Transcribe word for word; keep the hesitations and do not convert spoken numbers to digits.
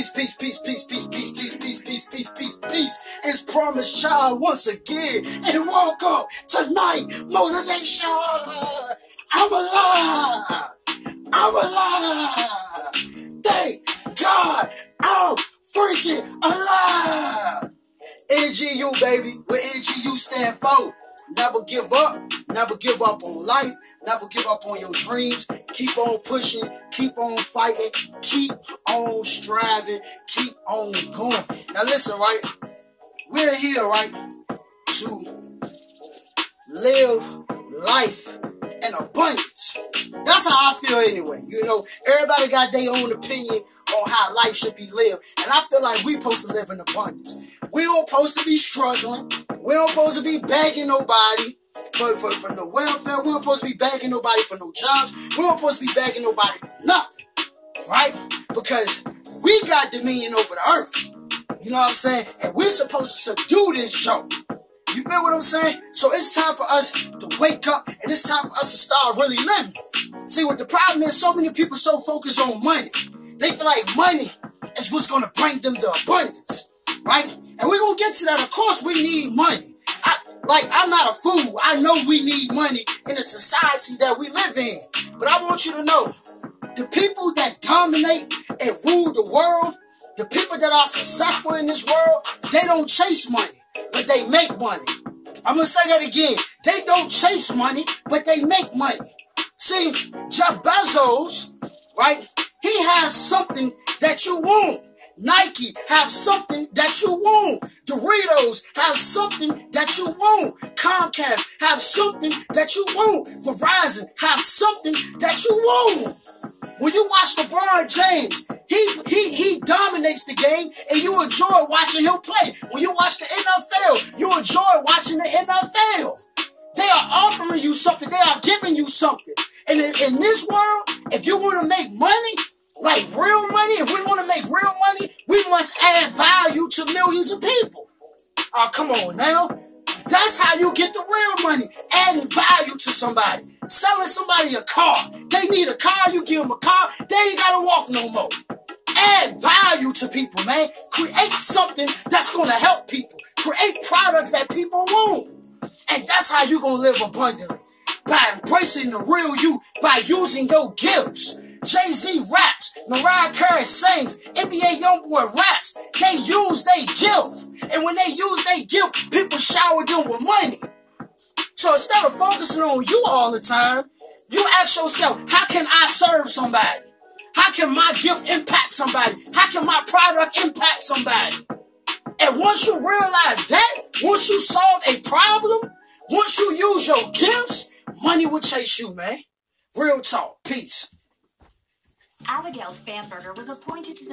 Peace, peace, peace, peace, peace, peace, peace, peace, peace, peace, peace, peace. It's Promised Child once again. And woke up tonight. Motivation. I'm alive. I'm alive. Thank God I'm freaking alive. N G U, baby. What N G U stand for? Never give up. Never give up on life. Never give up on your dreams. Keep on pushing. Keep on fighting. Keep on striving. Keep on going. Now listen, right? We're here, right, to live life in abundance. That's how I feel anyway. You know, everybody got their own opinion on how life should be lived. And I feel like we supposed to live in abundance. We don't supposed to be struggling. We don't supposed to be begging nobody for, for, for no welfare. We don't supposed to be begging nobody for no jobs. We don't supposed to be begging nobody for nothing. Right? Because we got dominion over the earth. You know what I'm saying? And we're supposed to subdue this joke. You feel what I'm saying? So it's time for us to wake up, and it's time for us to start really living. See, what the problem is, so many people so focused on money. They feel like money is what's going to bring them the abundance, right? And we're going to get to that. Of course, we need money. I, like, I'm not a fool. I know we need money in the society that we live in. But I want you to know, the people that dominate and rule the world, the people that are successful in this world, they don't chase money, but they make money. I'm going to say that again. They don't chase money, but they make money. See, Jeff Bezos, right? He has something that you want. Nike have something that you want. Doritos have something that you want. Comcast have something that you want. Verizon have something that you want. When you watch LeBron James, he, he, he dominates the game and you enjoy watching him play. When you watch the N F L, you enjoy watching the N F L. They are offering you something. They are giving you something. And in, in this world, if you want to make money, like real money, if we want to make real money, we must add value to millions of people. Oh, come on now. That's how you get the real money. Adding value to somebody. Selling somebody a car. They need a car, you give them a car. They ain't got to walk no more. Add value to people, man. Create something that's going to help people. Create products that people want. And that's how you're going to live abundantly. By embracing the real you. By using your gifts. Jay-Z raps, Mariah Carey sings, N B A Youngboy raps. They use their gift. And when they use their gift, people shower them with money. So instead of focusing on you all the time, you ask yourself, how can I serve somebody? How can my gift impact somebody? How can my product impact somebody? And once you realize that, once you solve a problem, once you use your gifts, money will chase you, man. Real talk. Peace. Abigail Spamberger was appointed to the